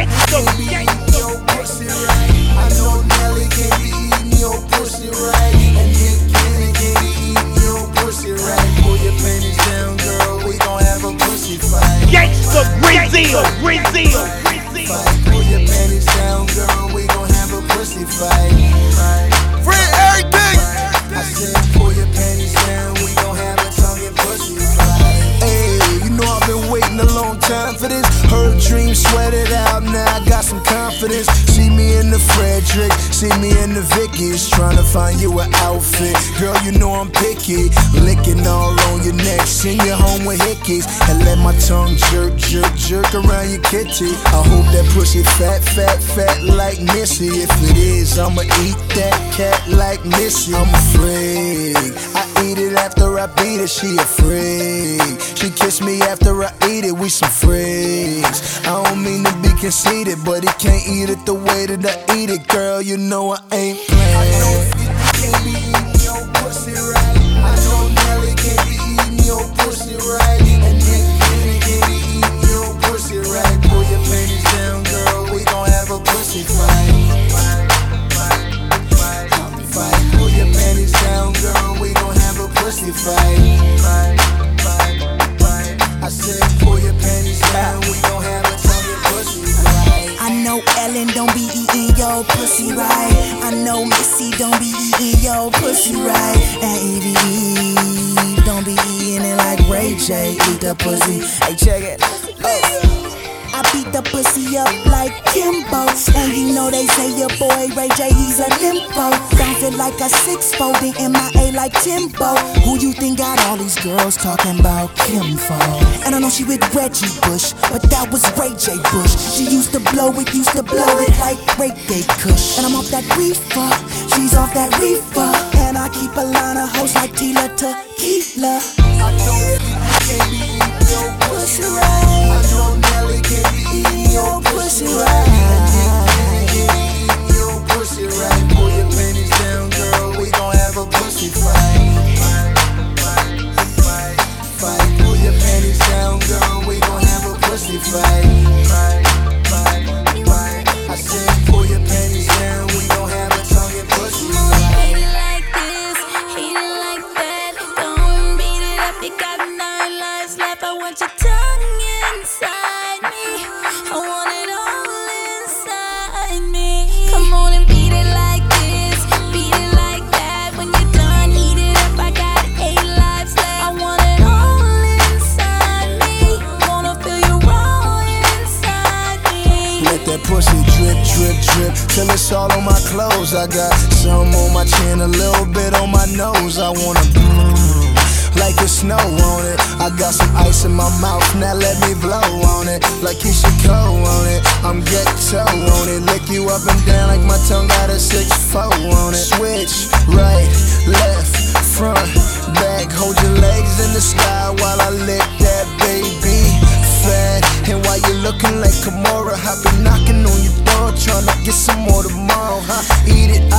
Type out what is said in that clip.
Gangsta, your pussy right. I know Nelly can't be eating your pussy right. And Nick Cannon can't be eating your pussy right. Pull your panties down, girl, we gon' have a pussy fight. Gangsta, Brazil. Pull your panties down, girl, we gon' have a pussy fight. Free everything. I said pull your panties down, we gon' have a tongue and pussy fight. Hey, you know I've been waiting a long time for this. Heard dreams, sweat it out, now I got some confidence. See me in the Frederick, see me in the Vicky's, trying to find you an outfit. Girl, you know I'm picky, licking all on your neck, send you home with hickeys, and let my tongue jerk around your kitty. I hope that pussy fat like Missy. If it is, I'ma eat that cat like Missy. I'm a freak, I eat it after I beat it, she a freak. She kiss me after I eat it, we some freaks. I don't mean to be conceited, but he can't eat it the way that I eat it. Girl, you know I ain't playing. I know can't be eating your pussy right. I know Nelly can't be eating your pussy right. And Nick Cannon can't be eating your pussy right. Pull your panties down, girl, we gon' have a pussy fight. Pull your panties down, girl, we gon' have a pussy fight. I said pull your panties down, we gon' have a tongue and pussy fight. I know Ellen don't be eating your pussy right. I know Missy don't be eating your pussy right. And Evie don't be eating it like Ray J eat the pussy. Hey, check it. I beat the pussy up like Kimbo. And you know they say your boy Ray J, he's a nympho. Bounce it like a 6 folding MIA like Timbo. Who you think got all these girls talking about Kimfo? And I know she with Reggie Bush, but that was Ray J Bush. She used to blow it like Ray J Kush. And I'm off that reefer, she's off that reefer. And I keep a line of hoes like Tila Tequila. I know you can't be eating your pussy right. I know Nelly can't be eating your pussy right. And Nick can't be eating your pussy right. Pull your panties down, girl, we gon' have a pussy fight. Pull your panties down, girl, we gon' have a pussy fight. I said pull your panties down, we gon' have a tongue and pussy fight. Hate it like this, hate it like that. Don't beat it up, you got 9 lives left. I want your tongue inside me, I want it all inside me. Come on and beat it like this, beat it like that. When you're done, heat it up, I got 8 lives left. I want it all inside me, wanna feel you all inside me. Let that pussy drip till it's all on my clothes. I got some on my chin, a little bit on my nose. I wanna like it's snow on it. I got some ice in my mouth, now let me blow on it. Like Keisha Cole on it, I'm ghetto on it. Lick you up and down like my tongue got a 6'4" on it. Switch, right, left, front, back. Hold your legs in the sky while I lick that baby fat. And while you looking like Kimora, I be knocking on your door, tryna get some more tomorrow, huh? Eat it,